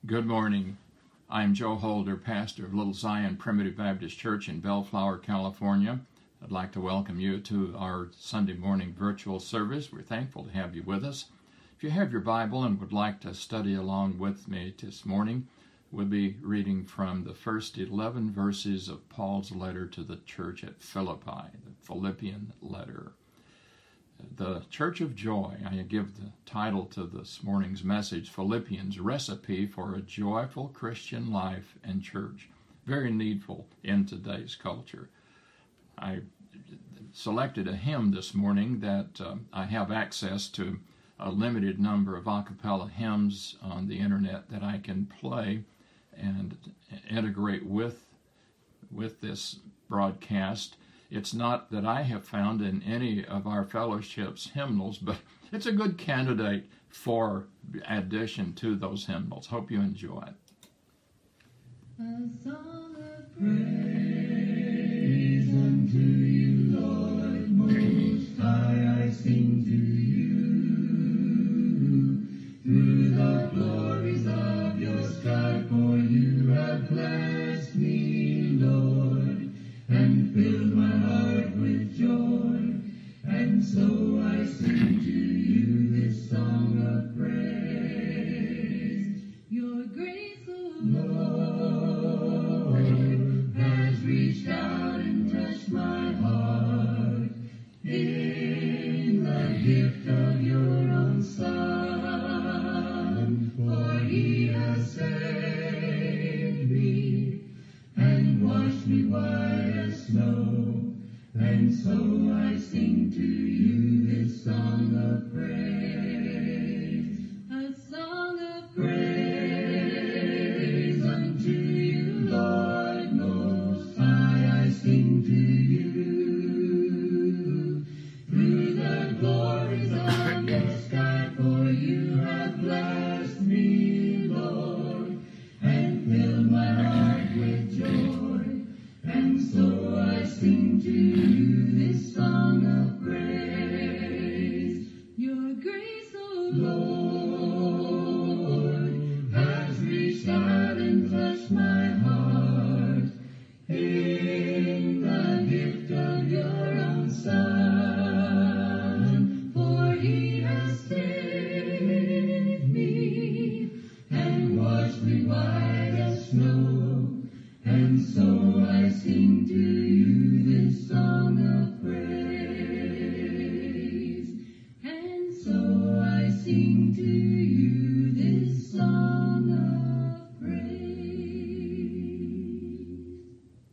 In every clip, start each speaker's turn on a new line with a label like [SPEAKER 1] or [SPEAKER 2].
[SPEAKER 1] Good morning. I'm Joe Holder, pastor of Little Zion Primitive Baptist Church in Bellflower, California. I'd like to welcome you to our Sunday morning virtual service. We're thankful to have you with us. If you have your Bible and would like to study along with me this morning, we'll be reading from the first 11 verses of Paul's letter to the church at Philippi, the Philippian letter. The Church of Joy. I give the title to this morning's message, Philippians, Recipe for a Joyful Christian Life and Church. Very needful in today's culture. I selected a hymn this morning that I have access to a limited number of a cappella hymns on the internet that I can play and integrate with this broadcast. It's not that I have found in any of our fellowship's hymnals, but it's a good candidate for addition to those hymnals. Hope you enjoy it.
[SPEAKER 2] A song of praise unto you, Lord Most High, I sing to you. Through the glories of your sky, for you have blessed me, Lord, and filled my heart with joy, and so I sing to you this song of praise. Your grace, O Lord, has reached out and touched my heart in the gift of your own Son, for he has saved me and washed me white as snow, and so I sing to you this song of praise. A song of praise unto you, Lord Most High, I sing to you. Through the glories of your sky, for you have blessed me, Lord, and filled my heart with joy, and so I sing to you this song of praise. Your grace, O Lord, has reached out and touched my heart in the gift of your own Son, for he has saved me and washed me white as snow, and so I sing to you this song of praise. And so I sing to you this song of praise.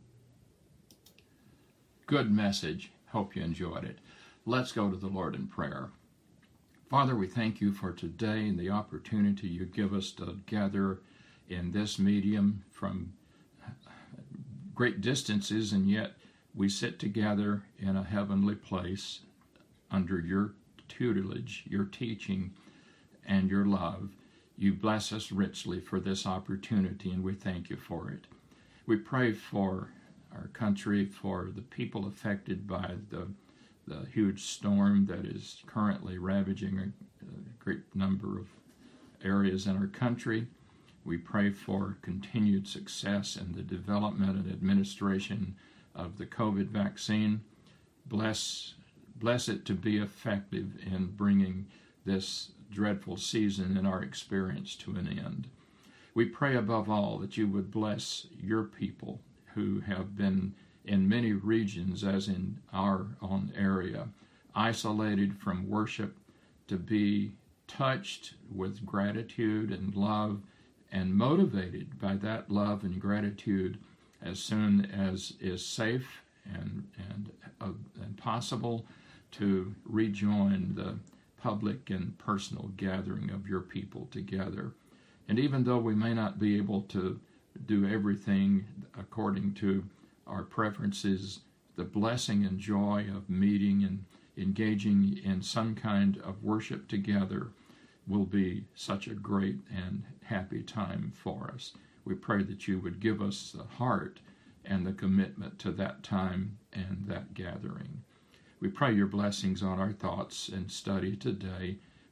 [SPEAKER 1] Good message. Hope you enjoyed it. Let's go to the Lord in prayer. Father, we thank you for today and the opportunity you give us to gather in this medium from great distances, and yet we sit together in a heavenly place under your tutelage, your teaching, and your love. You bless us richly for this opportunity, and we thank you for it. We pray for our country, for the people affected by the huge storm that is currently ravaging a great number of areas in our country. We pray for continued success in the development and administration of the COVID vaccine. Bless it to be effective in bringing this dreadful season in our experience to an end. We pray above all that you would bless your people who have been in many regions, as in our own area, isolated from worship, to be touched with gratitude and love and motivated by that love and gratitude as soon as is safe and possible to rejoin the public and personal gathering of your people together. And even though we may not be able to do everything according to our preferences, the blessing and joy of meeting and engaging in some kind of worship together will be such a great and happy time for us. We pray that you would give us the heart and the commitment to that time and that gathering. We pray your blessings on our thoughts and study today,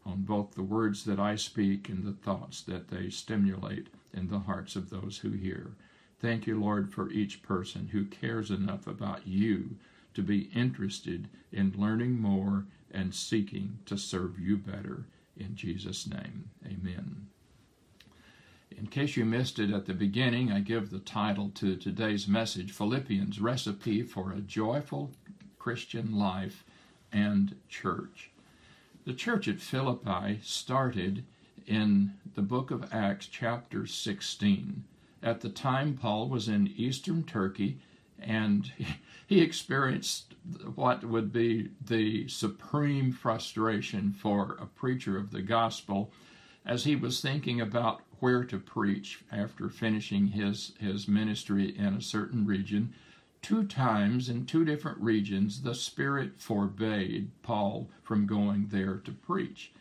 [SPEAKER 1] on both the words that I speak and the thoughts that they stimulate in the hearts of those who hear. Thank you, Lord, for each person who cares enough about you to be interested in learning more and seeking to serve you better. In Jesus' name, amen. In case you missed it at the beginning, I give the title to today's message, Philippians, Recipe for a Joyful Christian Life and Church. The church at Philippi started in the book of Acts, chapter 16. At the time, Paul was in eastern Turkey, and he experienced what would be the supreme frustration for a preacher of the gospel as he was thinking about where to preach after finishing his ministry in a certain region. 2 times in 2 different regions, the Spirit forbade Paul from going there to preach.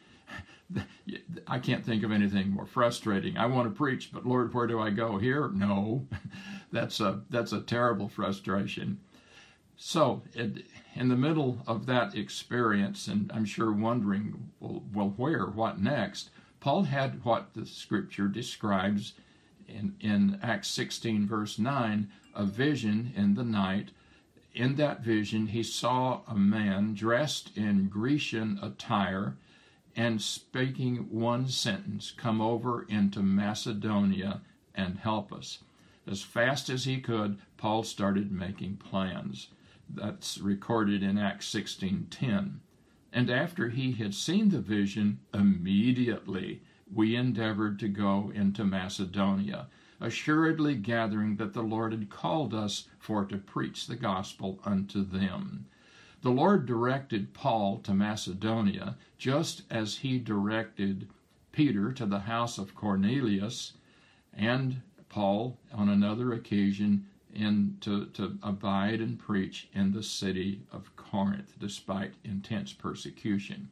[SPEAKER 1] I can't think of anything more frustrating. I want to preach, but Lord, where do I go? Here? No. That's a terrible frustration. So, in the middle of that experience, and I'm sure wondering, well, where? What next? Paul had what the Scripture describes in Acts 16, verse 9, a vision in the night. In that vision, he saw a man dressed in Grecian attire and speaking one sentence, "Come over into Macedonia and help us." As fast as he could, Paul started making plans. That's recorded in Acts 16:10. And after he had seen the vision, immediately we endeavored to go into Macedonia, assuredly gathering that the Lord had called us for to preach the gospel unto them. The Lord directed Paul to Macedonia, just as he directed Peter to the house of Cornelius, and Paul, on another occasion, to abide and preach in the city of Corinth, despite intense persecution.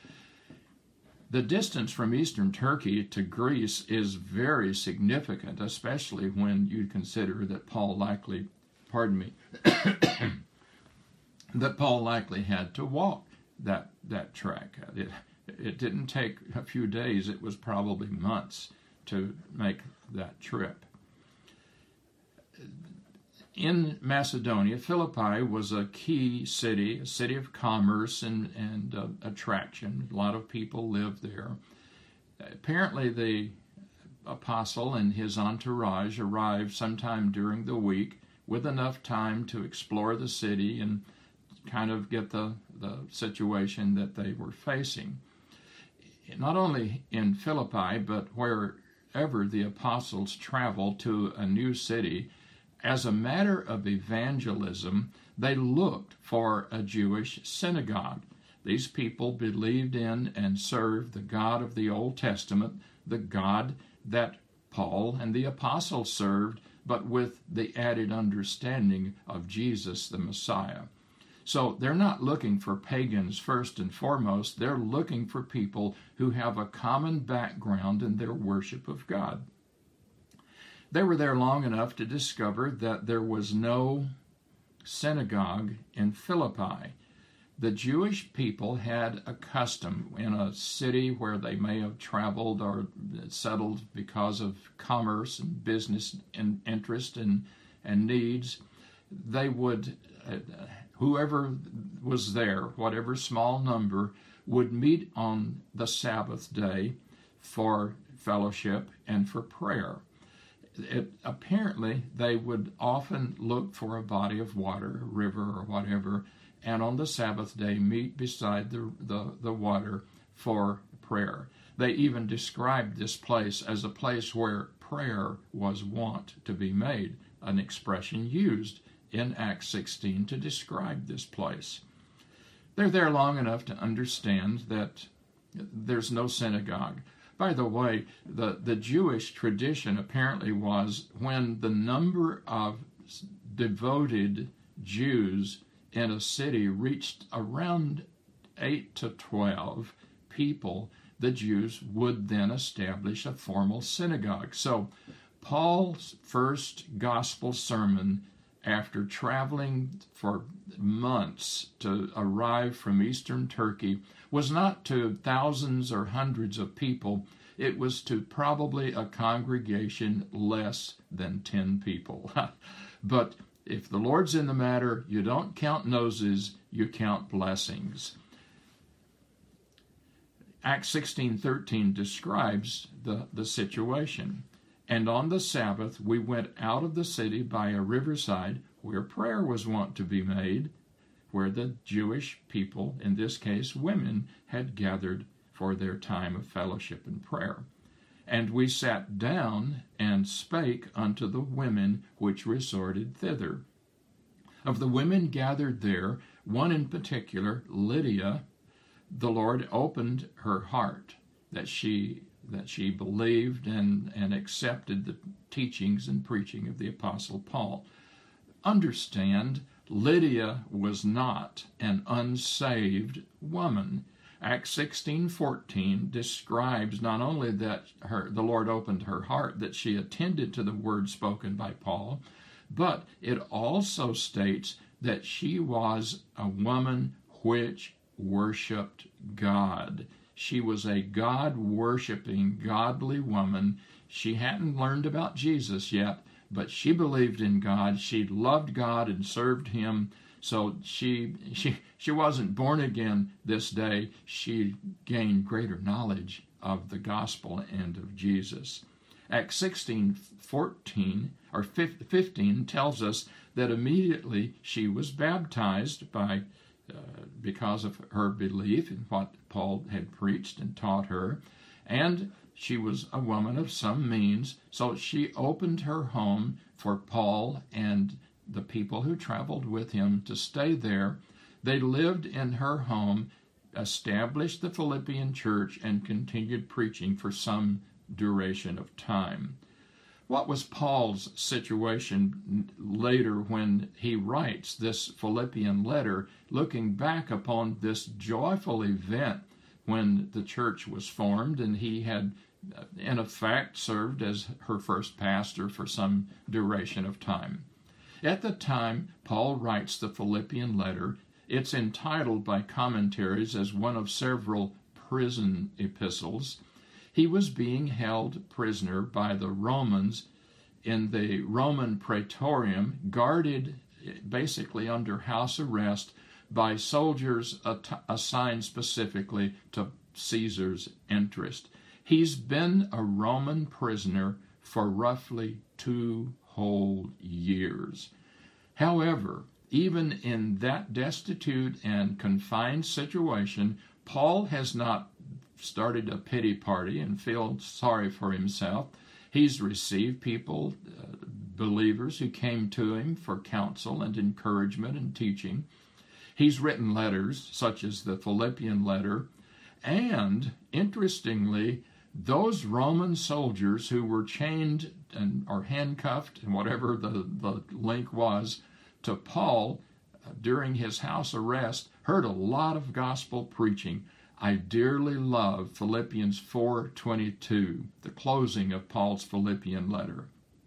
[SPEAKER 1] The distance from eastern Turkey to Greece is very significant, especially when you consider that Paul likely had to walk that trek. It didn't take a few days, it was probably months to make that trip. In Macedonia, Philippi was a key city, a city of commerce and attraction. A lot of people lived there. Apparently, the apostle and his entourage arrived sometime during the week with enough time to explore the city and kind of get the situation that they were facing. Not only in Philippi, but wherever the apostles traveled to a new city, as a matter of evangelism, they looked for a Jewish synagogue. These people believed in and served the God of the Old Testament, the God that Paul and the apostles served, but with the added understanding of Jesus the Messiah. So they're not looking for pagans first and foremost. They're looking for people who have a common background in their worship of God. They were there long enough to discover that there was no synagogue in Philippi. The Jewish people had a custom in a city where they may have traveled or settled because of commerce and business and interest and needs. They would, whoever was there, whatever small number, would meet on the Sabbath day for fellowship and for prayer. Apparently, they would often look for a body of water, a river or whatever, and on the Sabbath day meet beside the water for prayer. They even described this place as a place where prayer was wont to be made, an expression used in Acts 16 to describe this place. They're there long enough to understand that there's no synagogue. By the way, the Jewish tradition apparently was when the number of devoted Jews in a city reached around 8 to 12 people, the Jews would then establish a formal synagogue. So Paul's first gospel sermon after traveling for months to arrive from eastern Turkey, was not to thousands or hundreds of people. It was to probably a congregation less than 10 people. But if the Lord's in the matter, you don't count noses, you count blessings. Acts 16:13 describes the situation. And on the Sabbath we went out of the city by a riverside where prayer was wont to be made, where the Jewish people, in this case women, had gathered for their time of fellowship and prayer. And we sat down and spake unto the women which resorted thither. Of the women gathered there, one in particular, Lydia, the Lord opened her heart, that she believed and accepted the teachings and preaching of the Apostle Paul. Understand, Lydia was not an unsaved woman. Acts 16:14 describes not only that the Lord opened her heart, that she attended to the word spoken by Paul, but it also states that she was a woman which worshiped God. She was a God-worshiping, godly woman. She hadn't learned about Jesus yet, but she believed in God. She loved God and served Him. So she wasn't born again this day. She gained greater knowledge of the gospel and of Jesus. Acts 16:14 or 15 tells us that immediately she was baptized because of her belief in what Paul had preached and taught her, and she was a woman of some means, so she opened her home for Paul and the people who traveled with him to stay there. They lived in her home, established the Philippian church, and continued preaching for some duration of time. What was Paul's situation later when he writes this Philippian letter, looking back upon this joyful event when the church was formed and he had, in effect, served as her first pastor for some duration of time? At the time Paul writes the Philippian letter, it's entitled by commentaries as one of several prison epistles. He was being held prisoner by the Romans in the Roman Praetorium, guarded basically under house arrest by soldiers assigned specifically to Caesar's interest. He's been a Roman prisoner for roughly 2 whole years. However, even in that destitute and confined situation, Paul has not started a pity party and feel sorry for himself. He's received people, believers who came to him for counsel and encouragement and teaching. He's written letters such as the Philippian letter, and interestingly, those Roman soldiers who were chained or handcuffed, and whatever the link was, to Paul during his house arrest, heard a lot of gospel preaching. I dearly love Philippians 4:22, the closing of Paul's Philippian letter.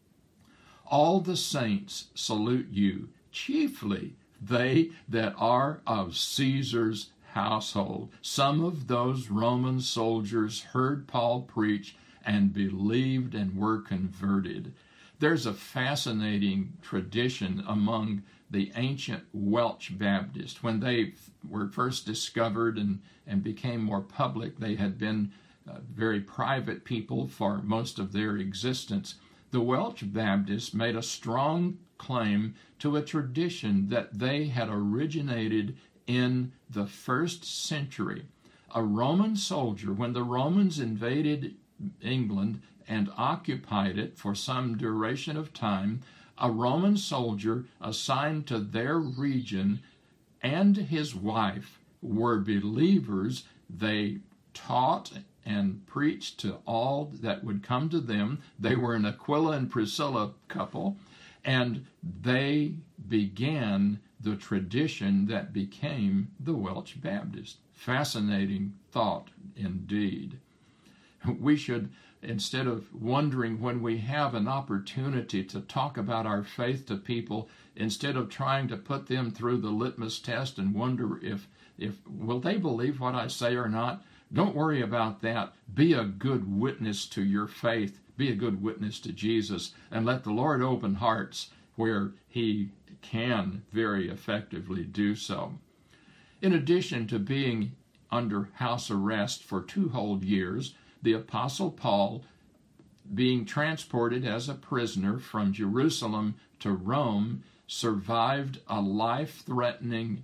[SPEAKER 1] All the saints salute you, chiefly they that are of Caesar's household. Some of those Roman soldiers heard Paul preach and believed and were converted. There's a fascinating tradition among the ancient Welsh Baptists. When they were first discovered and became more public, they had been very private people for most of their existence. The Welsh Baptists made a strong claim to a tradition that they had originated in the 1st century. A Roman soldier, when the Romans invaded England and occupied it for some duration of time, a Roman soldier assigned to their region and his wife were believers. They taught and preached to all that would come to them. They were an Aquila and Priscilla couple, and they began the tradition that became the Welsh Baptist. Fascinating thought indeed. We should instead of wondering when we have an opportunity to talk about our faith to people, instead of trying to put them through the litmus test and wonder if will they believe what I say or not, don't worry about that. Be a good witness to your faith. Be a good witness to Jesus, and let the Lord open hearts where he can very effectively do so. In addition to being under house arrest for 2 whole years, the Apostle Paul, being transported as a prisoner from Jerusalem to Rome, survived a life-threatening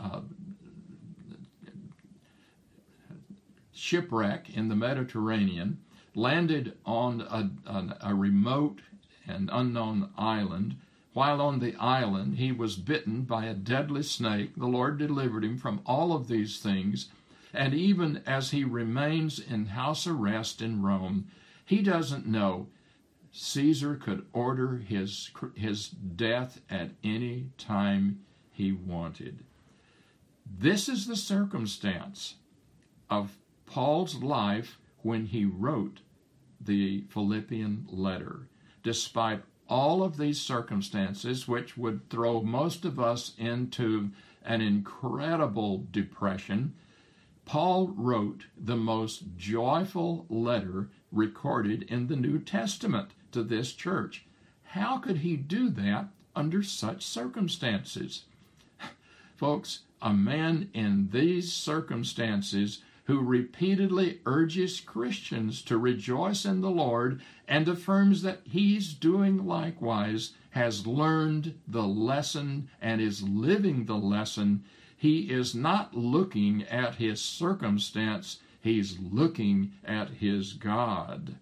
[SPEAKER 1] shipwreck in the Mediterranean, landed on a remote and unknown island. While on the island, he was bitten by a deadly snake. The Lord delivered him from all of these things. And even as he remains in house arrest in Rome, he doesn't know Caesar could order his death at any time he wanted. This is the circumstance of Paul's life when he wrote the Philippian letter. Despite all of these circumstances, which would throw most of us into an incredible depression, Paul wrote the most joyful letter recorded in the New Testament to this church. How could he do that under such circumstances? Folks, a man in these circumstances who repeatedly urges Christians to rejoice in the Lord and affirms that he's doing likewise, has learned the lesson and is living the lesson. He is not looking at his circumstance, he's looking at his God.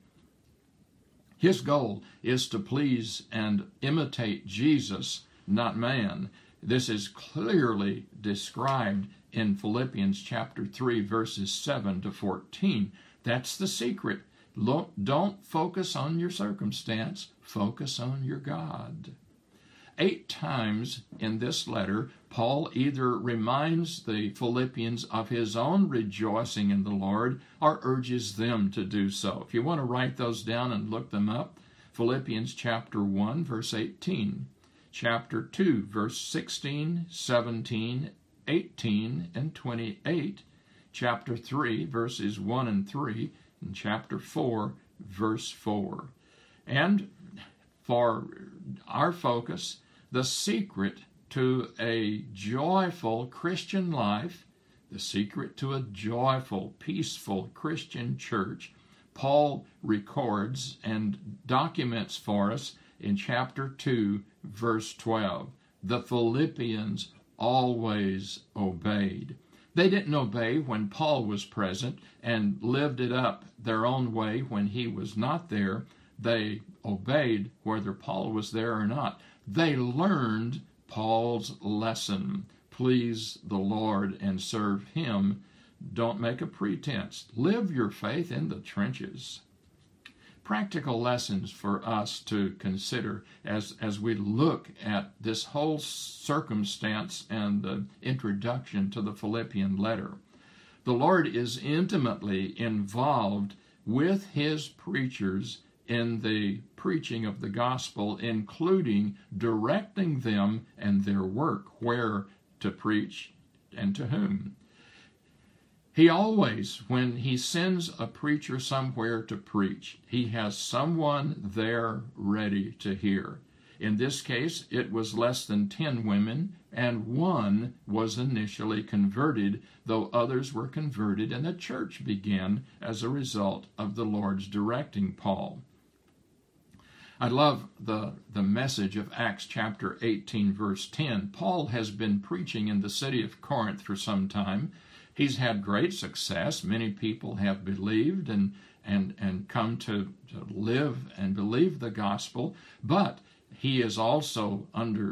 [SPEAKER 1] His goal is to please and imitate Jesus, not man. This is clearly described in Philippians chapter 3, verses 7 to 14. That's the secret. Don't focus on your circumstance. Focus on your God. 8 times in this letter, Paul either reminds the Philippians of his own rejoicing in the Lord or urges them to do so. If you want to write those down and look them up, Philippians chapter 1, verse 18, chapter 2, verse 16, 17, 18, and 28, chapter 3, verses 1 and 3, and chapter 4, verse 4. And for our focus, the secret to a joyful Christian life, the secret to a joyful, peaceful Christian church, Paul records and documents for us in chapter 2, verse 12. The Philippians always obeyed. They didn't obey when Paul was present and lived it up their own way when he was not there. They obeyed whether Paul was there or not. They learned Paul's lesson. Please the Lord and serve him. Don't make a pretense. Live your faith in the trenches. Practical lessons for us to consider as we look at this whole circumstance and the introduction to the Philippian letter. The Lord is intimately involved with his preachers in the preaching of the gospel, including directing them and their work, where to preach and to whom. He always, when he sends a preacher somewhere to preach, he has someone there ready to hear. In this case, it was less than 10 women, and one was initially converted, though others were converted, and the church began as a result of the Lord's directing Paul. I love the message of Acts chapter 18, verse 10. Paul has been preaching in the city of Corinth for some time. He's had great success. Many people have believed and come to live and believe the gospel, but he is also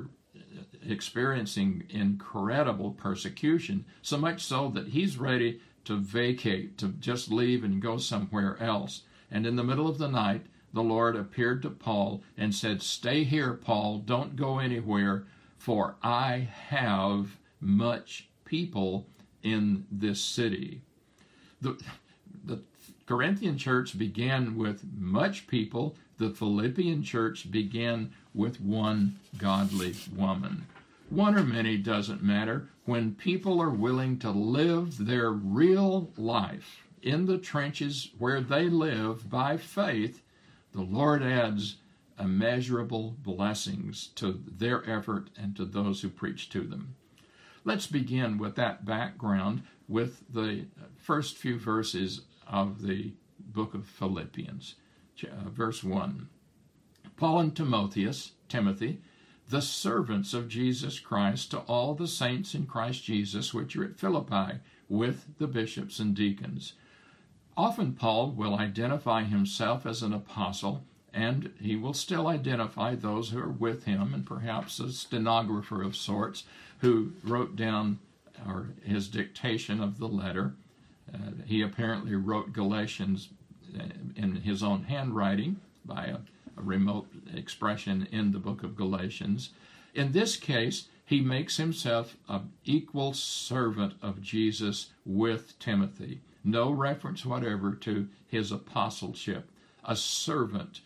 [SPEAKER 1] experiencing incredible persecution, so much so that he's ready to vacate, to just leave and go somewhere else. And in the middle of the night, the Lord appeared to Paul and said, "Stay here, Paul, don't go anywhere, for I have much people in this city." The Corinthian church began with much people. The Philippian church began with one godly woman. One or many doesn't matter. When people are willing to live their real life in the trenches where they live by faith, the Lord adds immeasurable blessings to their effort and to those who preach to them. Let's begin with that background with the first few verses of the book of Philippians. Verse 1. Paul and Timothy, the servants of Jesus Christ, to all the saints in Christ Jesus which are at Philippi, with the bishops and deacons. Often Paul will identify himself as an apostle, and he will still identify those who are with him, and perhaps a stenographer of sorts who wrote down his dictation of the letter. He apparently wrote Galatians in his own handwriting by a remote expression in the book of Galatians. In this case, he makes himself an equal servant of Jesus with Timothy. No reference whatever to his apostleship. A servant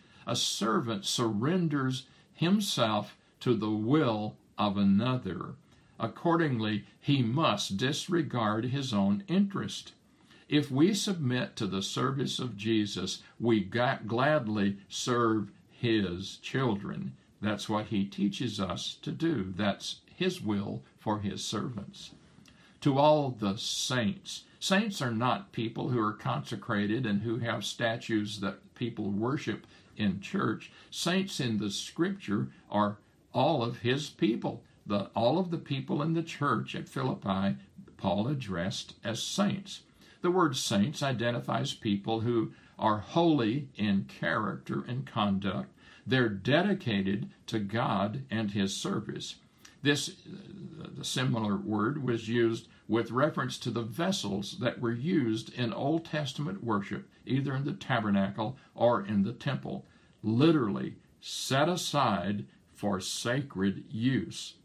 [SPEAKER 1] surrenders himself to the will of another. Accordingly, he must disregard his own interest. If we submit to the service of Jesus, we gladly serve his children. That's what he teaches us to do. That's his will for his servants. To all the saints. Saints are not people who are consecrated and who have statues that people worship in church. Saints in the scripture are all of his people. All of the people in the church at Philippi, Paul addressed as saints. The word saints identifies people who are holy in character and conduct. They're dedicated to God and his service. The similar word was used with reference to the vessels that were used in Old Testament worship, either in the tabernacle or in the temple, literally set aside for sacred use.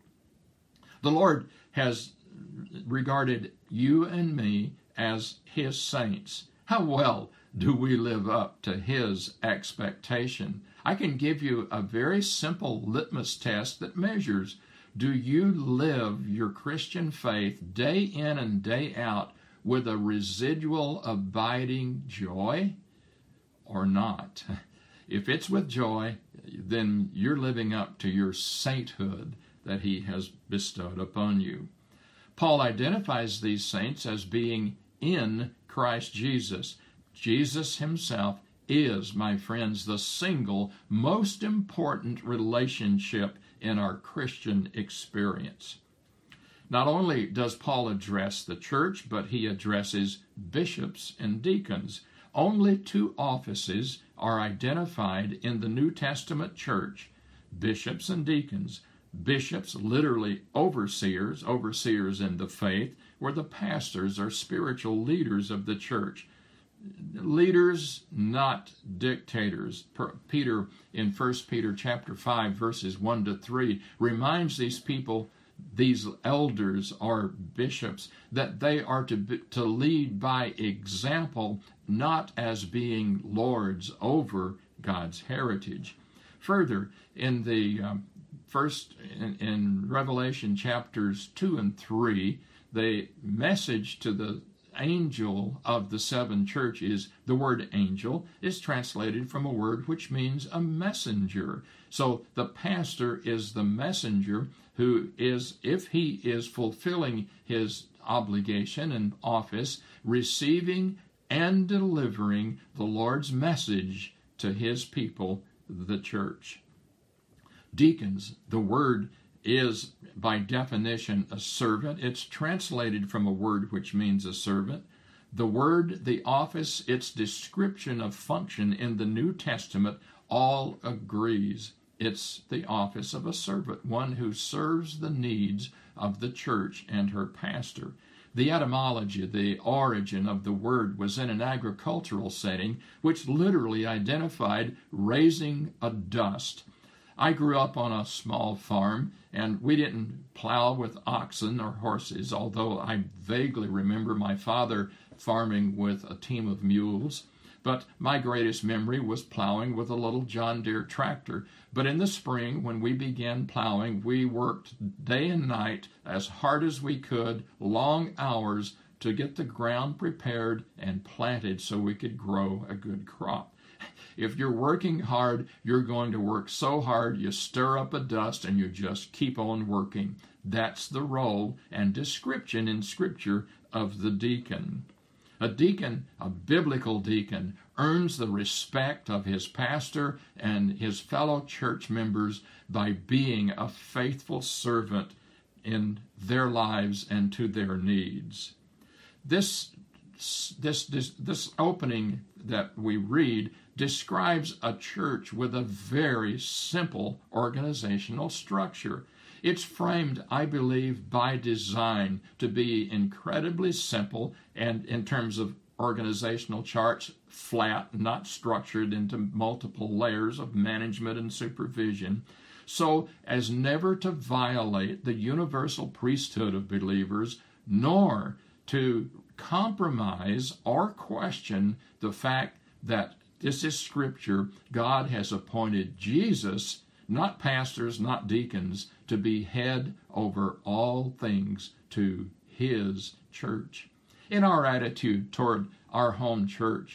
[SPEAKER 1] The Lord has regarded you and me as his saints. How well do we live up to his expectation? I can give you a very simple litmus test that measures, do you live your Christian faith day in and day out with a residual abiding joy or not? If it's with joy, then you're living up to your sainthood that he has bestowed upon you. Paul identifies these saints as being in Christ Jesus. Jesus himself is, my friends, the single most important relationship in our Christian experience. Not only does Paul address the church, but he addresses bishops and deacons. Only two offices are identified in the New Testament church, bishops and deacons. Bishops, literally overseers in the faith, where the pastors are spiritual leaders of the church. Leaders, not dictators. Peter, in 1 Peter chapter 5, verses 1 to 3, reminds these people, these elders or bishops, that they are to lead by example, not as being lords over God's heritage. Further, in the in Revelation chapters 2 and 3, the message to the angel of the seven churches, the word angel is translated from a word which means a messenger. So the pastor is the messenger who is, if he is fulfilling his obligation and office, receiving and delivering the Lord's message to his people, the church. Deacons, the word is by definition a servant. It's translated from a word which means a servant. The word, the office, its description of function in the New Testament all agrees. It's the office of a servant, one who serves the needs of the church and her pastor. The etymology, the origin of the word, was in an agricultural setting, which literally identified raising a dust. I grew up on a small farm, and we didn't plow with oxen or horses, although I vaguely remember my father farming with a team of mules. But my greatest memory was plowing with a little John Deere tractor. But in the spring, when we began plowing, we worked day and night as hard as we could, long hours, to get the ground prepared and planted so we could grow a good crop. If you're working hard, you're going to work so hard you stir up a dust and you just keep on working. That's the role and description in Scripture of the deacon. A deacon, a biblical deacon, earns the respect of his pastor and his fellow church members by being a faithful servant in their lives and to their needs. This opening that we read describes a church with a very simple organizational structure. It's framed, I believe, by design to be incredibly simple and, in terms of organizational charts, flat, not structured into multiple layers of management and supervision, so as never to violate the universal priesthood of believers, nor to compromise or question the fact that this is Scripture. God has appointed Jesus, not pastors, not deacons, to be head over all things to His church. In our attitude toward our home church,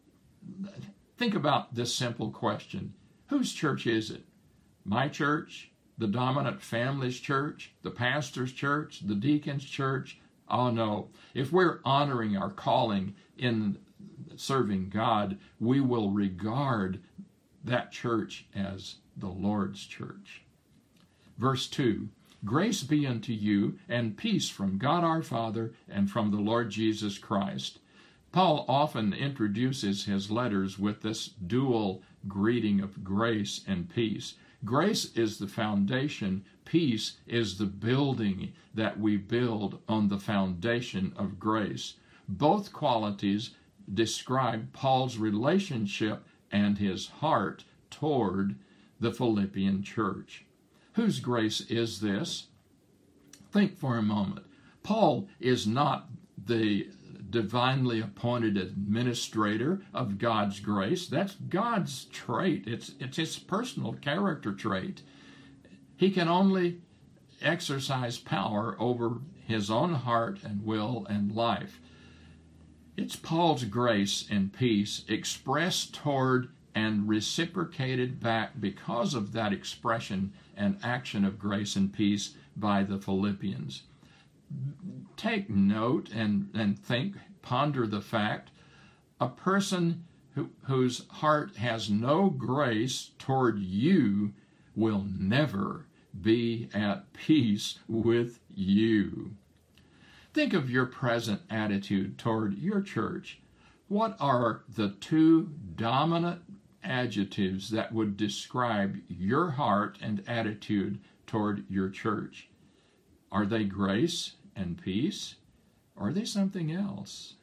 [SPEAKER 1] think about this simple question. Whose church is it? My church? The dominant family's church? The pastor's church? The deacon's church? Oh no. If we're honoring our calling in serving God, we will regard that church as the Lord's church. Verse 2, grace be unto you and peace from God our Father and from the Lord Jesus Christ. Paul often introduces his letters with this dual greeting of grace and peace. Grace is the foundation. Peace is the building that we build on the foundation of grace. Both qualities describe Paul's relationship and his heart toward the Philippian church. Whose grace is this? Think for a moment. Paul is not the divinely appointed administrator of God's grace. That's God's trait. It's his personal character trait. He can only exercise power over his own heart and will and life. It's Paul's grace and peace expressed toward and reciprocated back because of that expression and action of grace and peace by the Philippians. Take note and think, ponder the fact, a person whose heart has no grace toward you will never be at peace with you. Think of your present attitude toward your church. What are the two dominant adjectives that would describe your heart and attitude toward your church? Are they grace and peace? Or are they something else?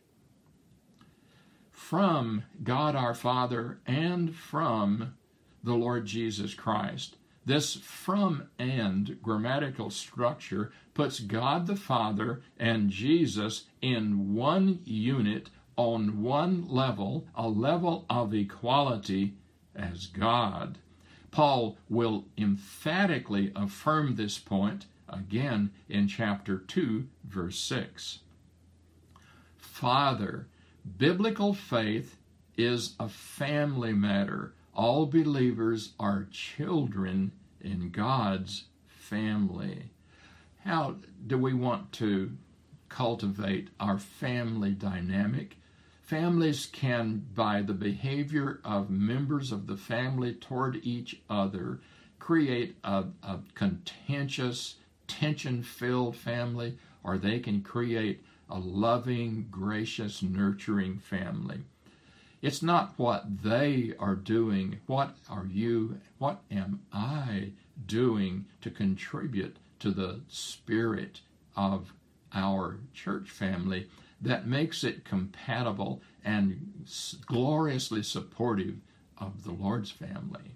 [SPEAKER 1] From God our Father and from the Lord Jesus Christ. This from and grammatical structure puts God the Father and Jesus in one unit, on one level, a level of equality as God. Paul will emphatically affirm this point again in chapter 2, verse 6. Father, biblical faith is a family matter. All believers are children in God's family. How do we want to cultivate our family dynamic? Families can, by the behavior of members of the family toward each other, create a contentious, tension-filled family, or they can create a loving, gracious, nurturing family. It's not what they are doing. What am I doing to contribute to the spirit of our church family that makes it compatible and gloriously supportive of the Lord's family?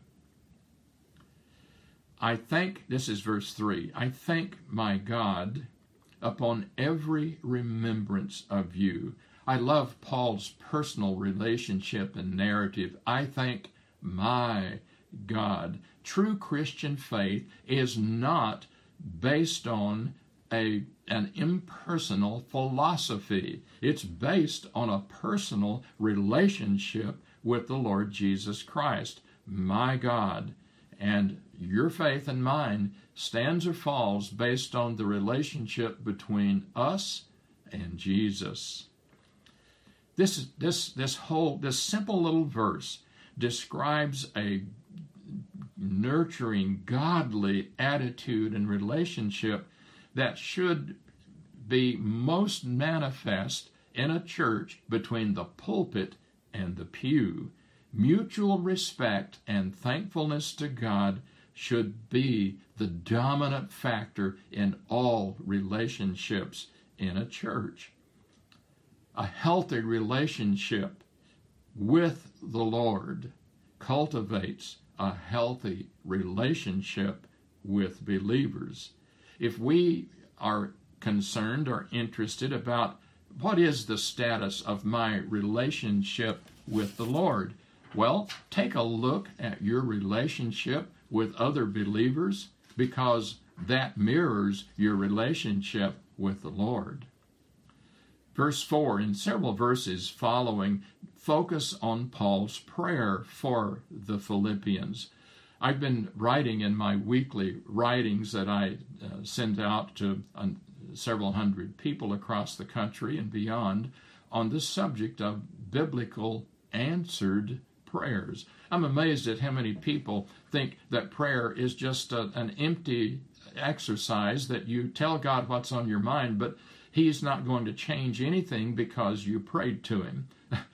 [SPEAKER 1] This is verse 3, I thank my God upon every remembrance of you. I love Paul's personal relationship and narrative. I thank my God. True Christian faith is not based on an impersonal philosophy. It's based on a personal relationship with the Lord Jesus Christ, my God. And your faith and mine stands or falls based on the relationship between us and Jesus. This simple little verse describes a nurturing, godly attitude and relationship that should be most manifest in a church between the pulpit and the pew. Mutual respect and thankfulness to God should be the dominant factor in all relationships in a church. A healthy relationship with the Lord cultivates a healthy relationship with believers. If we are concerned or interested about what is the status of my relationship with the Lord, well, take a look at your relationship with other believers, because that mirrors your relationship with the Lord. Verse 4 and several verses following focus on Paul's prayer for the Philippians. I've been writing in my weekly writings that I send out to several hundred people across the country and beyond on the subject of biblical answered prayers. I'm amazed at how many people think that prayer is just an empty exercise that you tell God what's on your mind, but He's not going to change anything because you prayed to Him.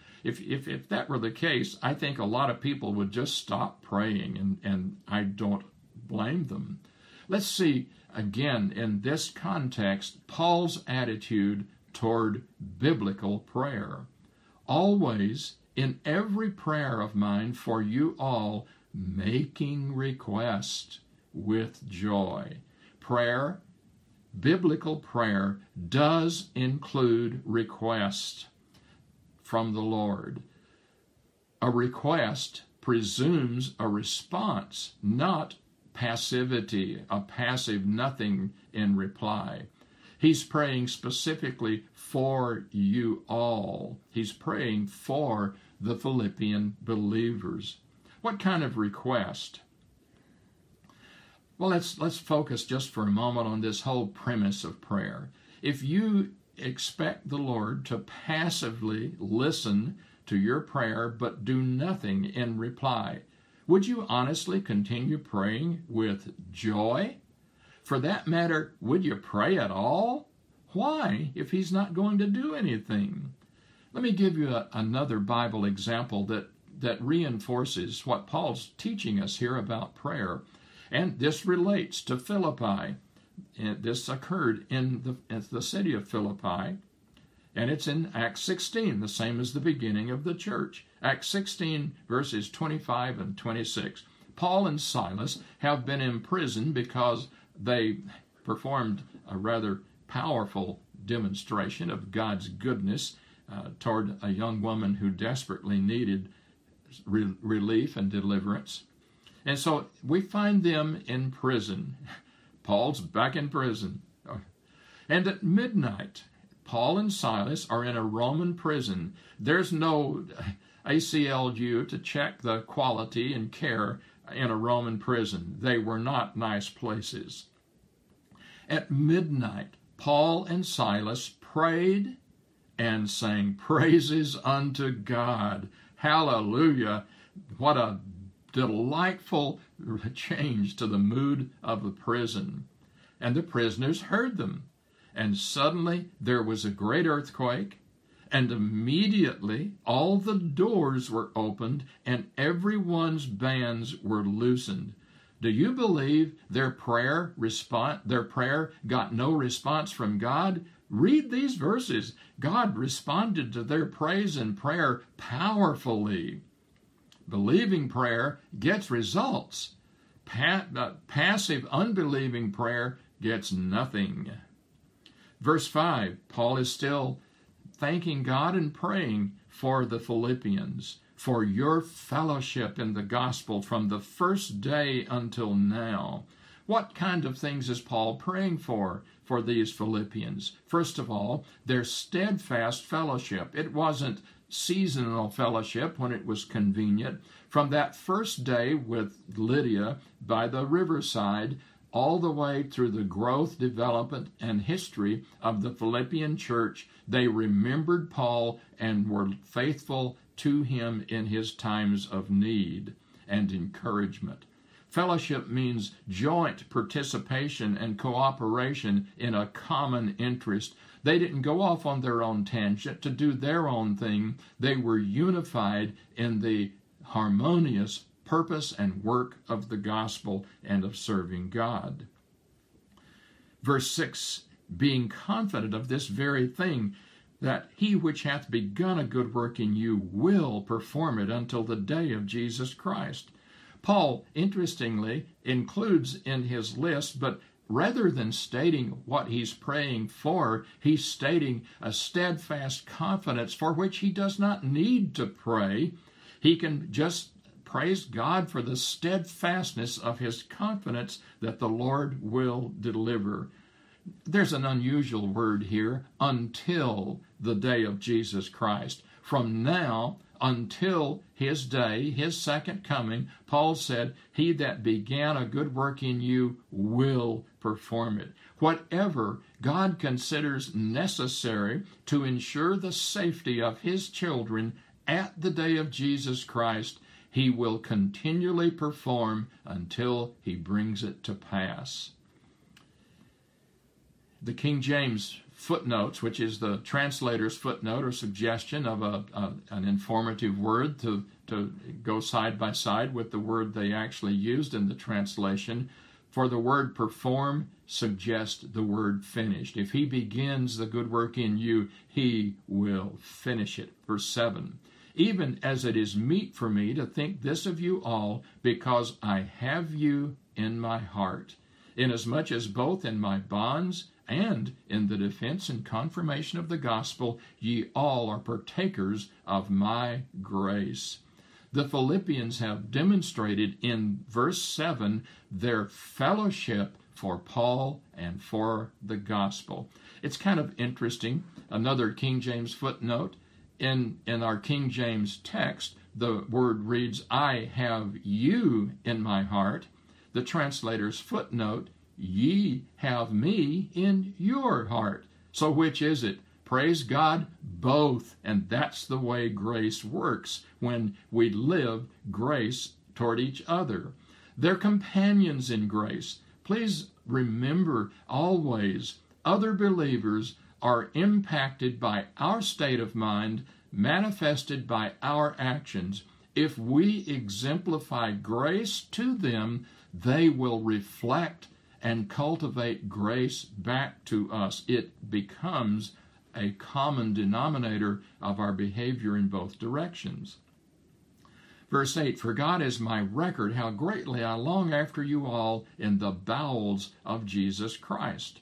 [SPEAKER 1] If that were the case, I think a lot of people would just stop praying, and I don't blame them. Let's see again in this context Paul's attitude toward biblical prayer. Always, in every prayer of mine for you all, making request with joy. Prayer, biblical prayer, does include request from the Lord. A request presumes a response, not passivity, a passive nothing in reply. He's praying specifically for you all. He's praying for the Philippian believers. What kind of request? Well, let's focus just for a moment on this whole premise of prayer. If you expect the Lord to passively listen to your prayer but do nothing in reply, would you honestly continue praying with joy? For that matter, would you pray at all? Why, if He's not going to do anything? Let me give you another Bible example that reinforces what Paul's teaching us here about prayer. And this relates to Philippi. And this occurred in the city of Philippi, and it's in Acts 16, the same as the beginning of the church. Acts 16, verses 25 and 26. Paul and Silas have been imprisoned because they performed a rather powerful demonstration of God's goodness toward a young woman who desperately needed relief and deliverance. And so we find them in prison. Paul's back in prison. And at midnight, Paul and Silas are in a Roman prison. There's no ACLU to check the quality and care in a Roman prison. They were not nice places. At midnight, Paul and Silas prayed and sang praises unto God. Hallelujah. What a delightful change to the mood of the prison. And the prisoners heard them. And suddenly there was a great earthquake, and immediately all the doors were opened and everyone's bands were loosened. Do you believe their prayer got no response from God? Read these verses. God responded to their praise and prayer powerfully. Believing prayer gets results. Passive, unbelieving prayer gets nothing. Verse 5, Paul is still thanking God and praying for the Philippians, for your fellowship in the gospel from the first day until now. What kind of things is Paul praying for these Philippians? First of all, their steadfast fellowship. It wasn't seasonal fellowship when it was convenient. From that first day with Lydia by the riverside, all the way through the growth, development, and history of the Philippian church, they remembered Paul and were faithful to him in his times of need and encouragement. Fellowship means joint participation and cooperation in a common interest. They didn't go off on their own tangent to do their own thing. They were unified in the harmonious purpose and work of the gospel and of serving God. Verse 6, being confident of this very thing, that he which hath begun a good work in you will perform it until the day of Jesus Christ. Paul, interestingly, includes in his list, but rather than stating what he's praying for, he's stating a steadfast confidence for which he does not need to pray. He can just praise God for the steadfastness of his confidence that the Lord will deliver. There's an unusual word here, until the day of Jesus Christ. From now until his day, his second coming, Paul said, he that began a good work in you will perform it. Whatever God considers necessary to ensure the safety of his children at the day of Jesus Christ, he will continually perform until he brings it to pass. The King James footnotes, which is the translator's footnote or suggestion of an informative word to go side by side with the word they actually used in the translation. For the word perform suggests the word finished. If he begins the good work in you, he will finish it. Verse 7, even as it is meet for me to think this of you all, because I have you in my heart, inasmuch as both in my bonds and in the defense and confirmation of the gospel, ye all are partakers of my grace. The Philippians have demonstrated in verse 7 their fellowship for Paul and for the gospel. It's kind of interesting. Another King James footnote. In our King James text, the word reads, I have you in my heart. The translator's footnote, ye have me in your heart. So which is it? Praise God, both. And that's the way grace works when we live grace toward each other. They're companions in grace. Please remember always, other believers are impacted by our state of mind, manifested by our actions. If we exemplify grace to them, they will reflect and cultivate grace back to us. It becomes a common denominator of our behavior in both directions. Verse 8, for God is my record, how greatly I long after you all in the bowels of Jesus Christ.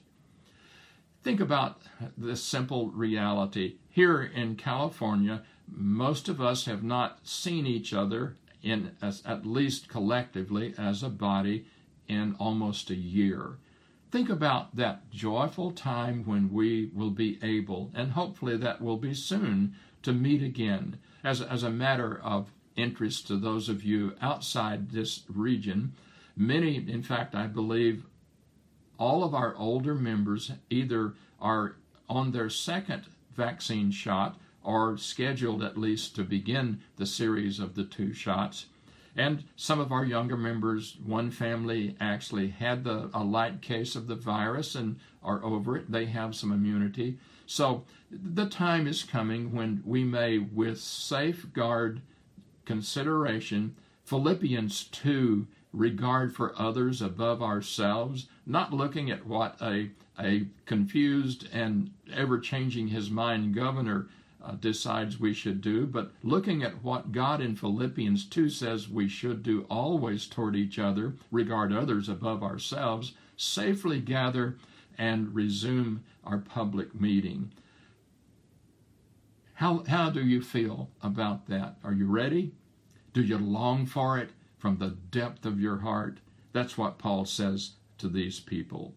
[SPEAKER 1] Think about this simple reality. Here in California, most of us have not seen each other, at least collectively as a body, in almost a year. Think about that joyful time when we will be able, and hopefully that will be soon, to meet again. As a matter of interest to those of you outside this region, many, in fact, I believe all of our older members either are on their second vaccine shot or scheduled at least to begin the series of the 2 shots. And some of our younger members, one family actually had a light case of the virus and are over it. They have some immunity. So the time is coming when we may, with safeguard consideration, Philippians 2, regard for others above ourselves, not looking at what a confused and ever-changing his mind governor decides we should do, but looking at what God in Philippians 2 says we should do always toward each other, regard others above ourselves, safely gather and resume our public meeting. How do you feel about that? Are you ready? Do you long for it from the depth of your heart? That's what Paul says to these people.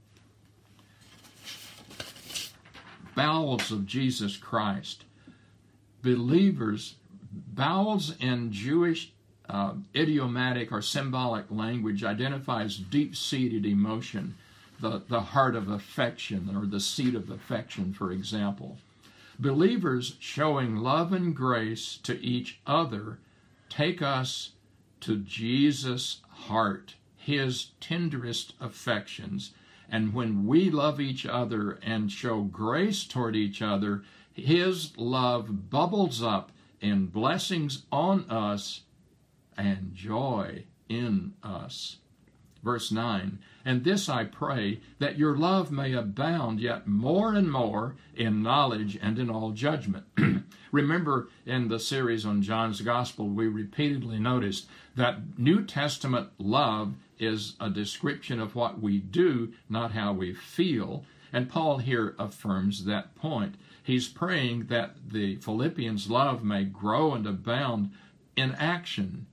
[SPEAKER 1] Bowels of Jesus Christ. Believers, bowels in Jewish idiomatic or symbolic language identifies deep-seated emotion, the heart of affection, or the seat of affection, for example. Believers showing love and grace to each other take us to Jesus' heart, his tenderest affections. And when we love each other and show grace toward each other, his love bubbles up in blessings on us and joy in us. Verse 9, and this I pray, that your love may abound yet more and more in knowledge and in all judgment. Remember, in the series on John's Gospel, we repeatedly noticed that New Testament love is a description of what we do, not how we feel. And Paul here affirms that point. He's praying that the Philippians' love may grow and abound in action,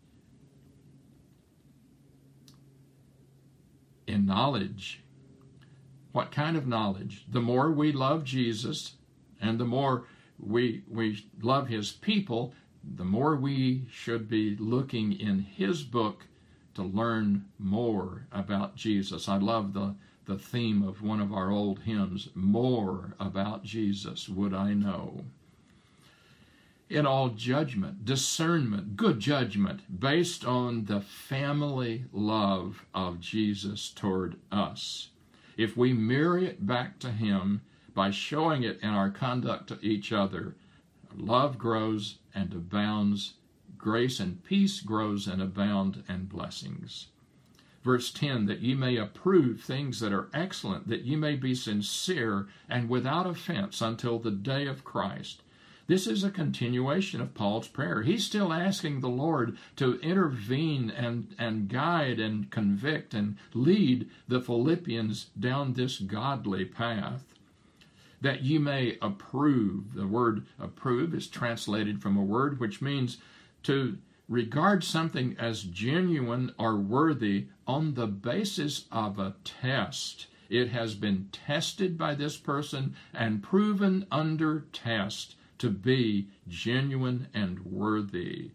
[SPEAKER 1] in knowledge. What kind of knowledge? The more we love Jesus and the more we love his people, the more we should be looking in his book to learn more about Jesus. I love the theme of one of our old hymns, more about Jesus would I know. In all judgment, discernment, good judgment, based on the family love of Jesus toward us. If we mirror it back to him by showing it in our conduct to each other, love grows and abounds, grace and peace grows and abound, and blessings. Verse 10, that ye may approve things that are excellent, that ye may be sincere and without offense until the day of Christ. This is a continuation of Paul's prayer. He's still asking the Lord to intervene and guide and convict and lead the Philippians down this godly path. That ye may approve. The word approve is translated from a word which means to regard something as genuine or worthy on the basis of a test. It has been tested by this person and proven under test to be genuine and worthy.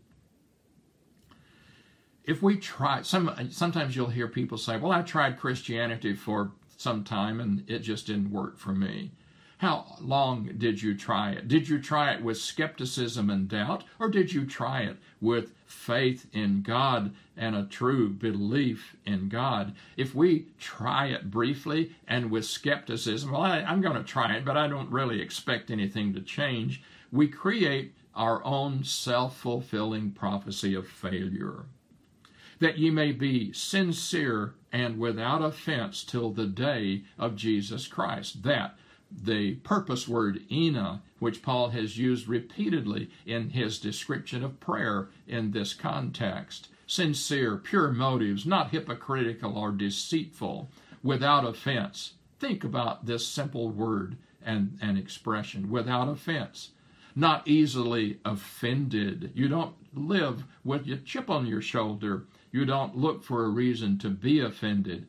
[SPEAKER 1] If we try, sometimes you'll hear people say, well, I tried Christianity for some time and it just didn't work for me. How long did you try it? Did you try it with skepticism and doubt, or did you try it with faith in God and a true belief in God? If we try it briefly and with skepticism, well, I'm going to try it, but I don't really expect anything to change, we create our own self-fulfilling prophecy of failure. That ye may be sincere and without offense till the day of Jesus Christ. That the purpose word ina, which Paul has used repeatedly in his description of prayer in this context. Sincere, pure motives, not hypocritical or deceitful, without offense. Think about this simple word and expression, without offense. Not easily offended. You don't live with a chip on your shoulder. You don't look for a reason to be offended.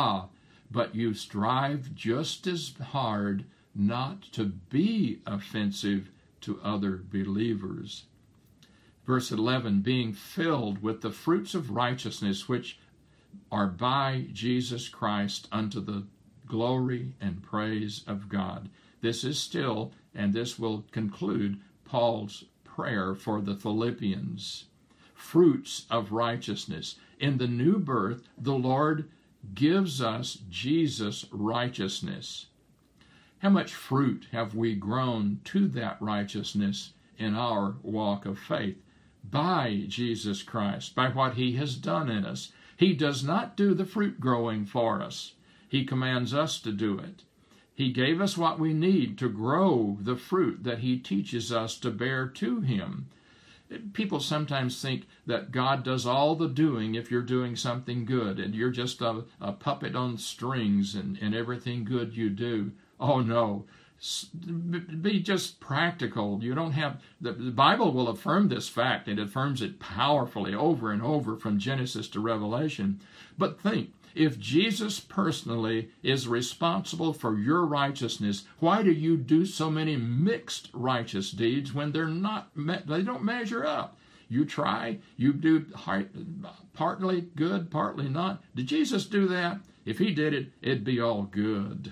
[SPEAKER 1] But you strive just as hard not to be offensive to other believers. Verse 11, being filled with the fruits of righteousness which are by Jesus Christ unto the glory and praise of God. This is still, and this will conclude, Paul's prayer for the Philippians. Fruits of righteousness. In the new birth, the Lord gives us Jesus' righteousness. How much fruit have we grown to that righteousness in our walk of faith? By Jesus Christ, by what he has done in us. He does not do the fruit growing for us. He commands us to do it. He gave us what we need to grow the fruit that he teaches us to bear to him. People sometimes think that God does all the doing if you're doing something good, and you're just a puppet on strings in everything good you do. Oh no, be just practical. You don't have, the Bible will affirm this fact. It affirms it powerfully over and over from Genesis to Revelation. But think, if Jesus personally is responsible for your righteousness, why do you do so many mixed righteous deeds when they don't measure up? You try, you do partly good, partly not. Did Jesus do that? If he did it, it'd be all good.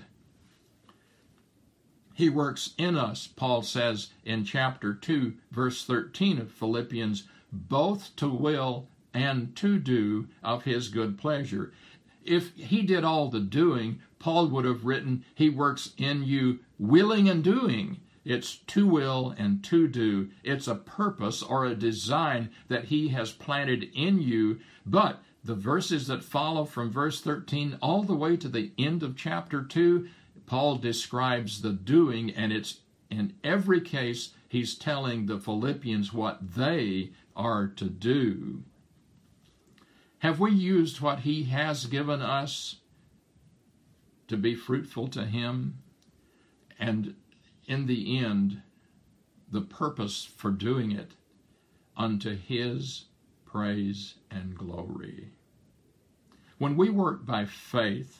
[SPEAKER 1] He works in us, Paul says in chapter 2, verse 13 of Philippians, both to will and to do of his good pleasure. If he did all the doing, Paul would have written, he works in you willing and doing. It's to will and to do. It's a purpose or a design that he has planted in you. But the verses that follow from verse 13 all the way to the end of chapter 2, Paul describes the doing, and it's in every case he's telling the Philippians what they are to do. Have we used what he has given us to be fruitful to him? And in the end, the purpose for doing it unto his praise and glory. When we work by faith,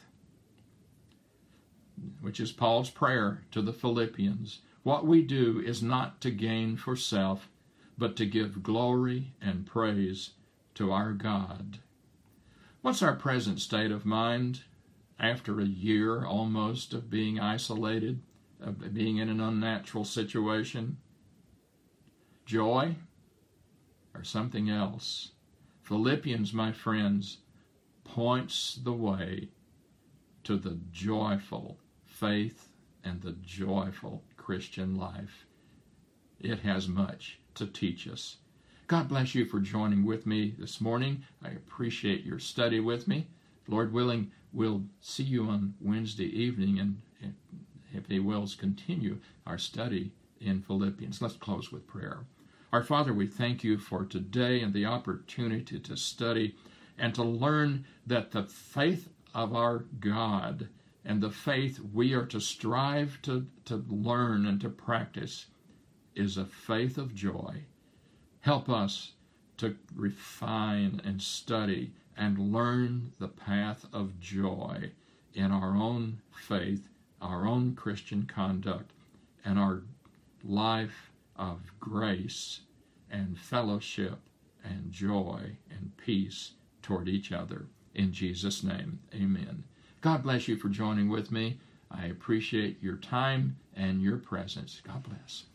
[SPEAKER 1] which is Paul's prayer to the Philippians, what we do is not to gain for self, but to give glory and praise to our God. What's our present state of mind after a year almost of being isolated, of being in an unnatural situation? Joy or something else? Philippians, my friends, points the way to the joyful faith and the joyful Christian life. It has much to teach us. God bless you for joining with me this morning. I appreciate your study with me. Lord willing, we'll see you on Wednesday evening, and if he wills, continue our study in Philippians. Let's close with prayer. Our Father, we thank you for today and the opportunity to study and to learn that the faith of our God and the faith we are to strive to learn and to practice is a faith of joy. Help us to refine and study and learn the path of joy in our own faith, our own Christian conduct, and our life of grace and fellowship and joy and peace toward each other. In Jesus' name, amen. God bless you for joining with me. I appreciate your time and your presence. God bless.